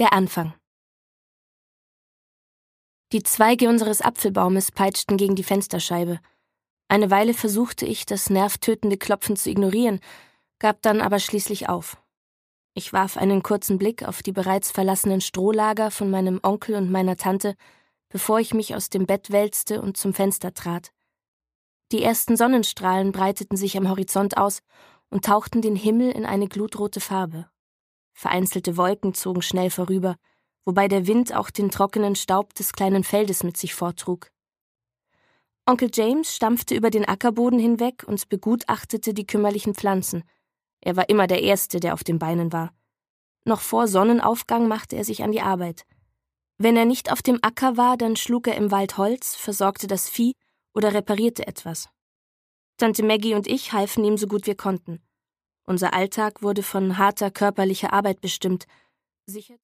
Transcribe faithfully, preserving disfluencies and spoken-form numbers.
Der Anfang. Die Zweige unseres Apfelbaumes peitschten gegen die Fensterscheibe. Eine Weile versuchte ich, das nervtötende Klopfen zu ignorieren, gab dann aber schließlich auf. Ich warf einen kurzen Blick auf die bereits verlassenen Strohlager von meinem Onkel und meiner Tante, bevor ich mich aus dem Bett wälzte und zum Fenster trat. Die ersten Sonnenstrahlen breiteten sich am Horizont aus und tauchten den Himmel in eine glutrote Farbe. Vereinzelte Wolken zogen schnell vorüber, wobei der Wind auch den trockenen Staub des kleinen Feldes mit sich forttrug. Onkel James stampfte über den Ackerboden hinweg und begutachtete die kümmerlichen Pflanzen. Er war immer der Erste, der auf den Beinen war. Noch vor Sonnenaufgang machte er sich an die Arbeit. Wenn er nicht auf dem Acker war, dann schlug er im Wald Holz, versorgte das Vieh oder reparierte etwas. Tante Maggie und ich halfen ihm so gut wir konnten. Unser Alltag wurde von harter körperlicher Arbeit bestimmt. Sicher